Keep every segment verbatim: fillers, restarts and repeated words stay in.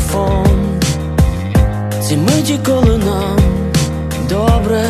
телефон, ці миті, коли нам добре.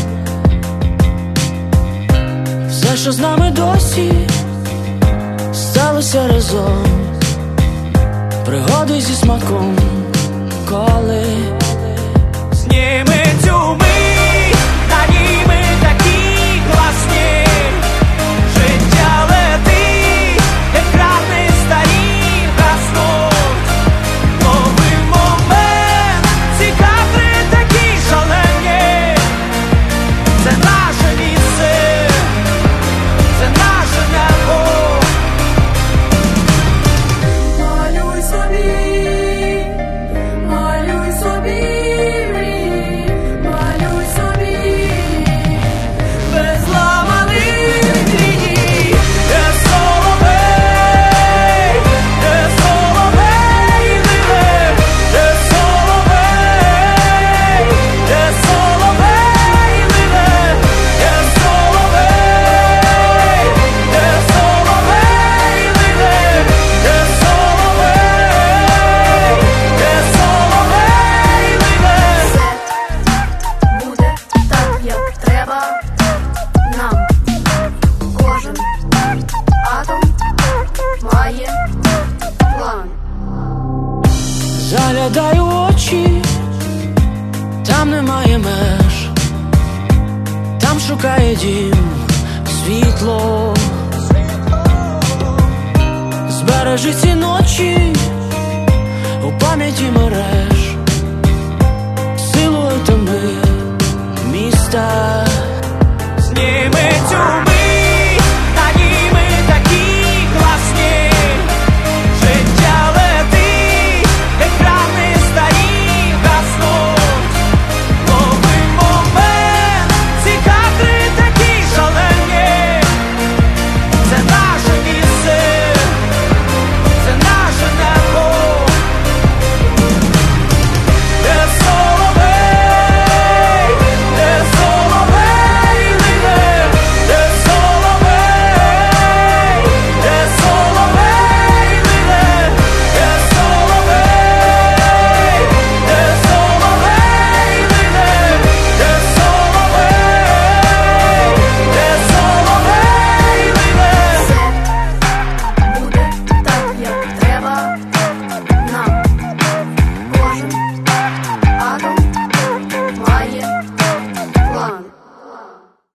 Все, що з нами досі сталося разом, пригоди зі смаком, коли зніми цю мить, на ній ми такі класні. Життя летить, екрани старі гаснуть. Ловив момент, ці кадри такі шалені. Це наше місце, це наше небо. Малюй собі, малюй собі, малюй собі, Безламаний ліній, де соловей, де соловей ливе, де соловей, де соловей ливе, де соловей, де соловей ливе, де соловей, де соловей ливе. все буде так, як треба нам. Кожен атом має план. заглядаю в очі, там немає меж, там шукає дім світло. Збережи ці ночі,